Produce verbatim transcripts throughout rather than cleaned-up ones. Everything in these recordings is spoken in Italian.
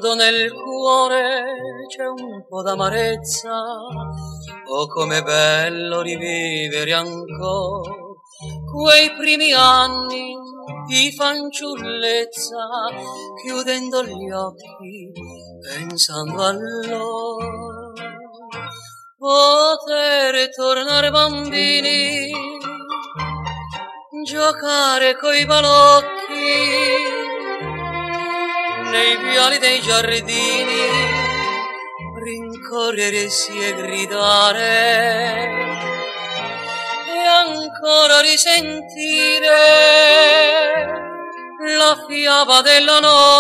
quando nel cuore c'è un po' d'amarezza, oh com'è bello rivivere ancora quei primi anni di fanciullezza, chiudendo gli occhi, pensando a loro, poter tornare bambini, giocare coi balocchi nei viali dei giardini, rincorrersi e gridare e ancora risentire la fiaba della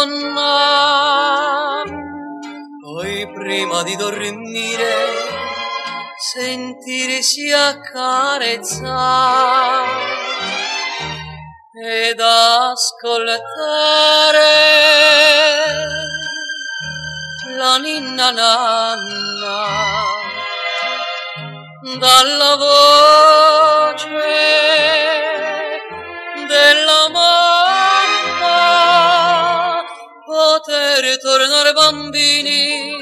nonna. Poi prima di dormire sentirsi accarezzare ed ascoltare la ninna nanna dalla voce della mamma, poter tornare bambini,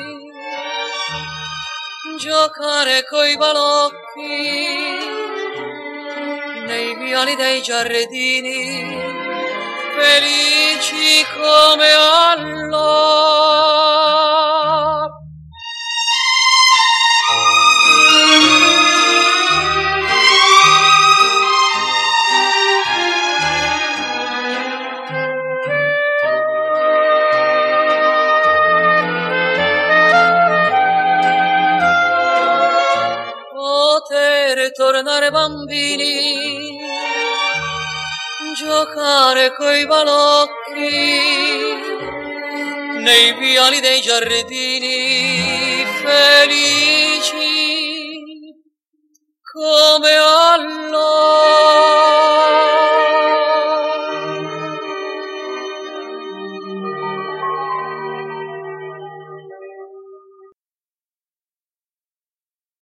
giocare coi balocchi nei viali dei giardini, felici come allora. Poter tornare bambini, giocare coi balocchi nei viali dei giardini, felici come allora.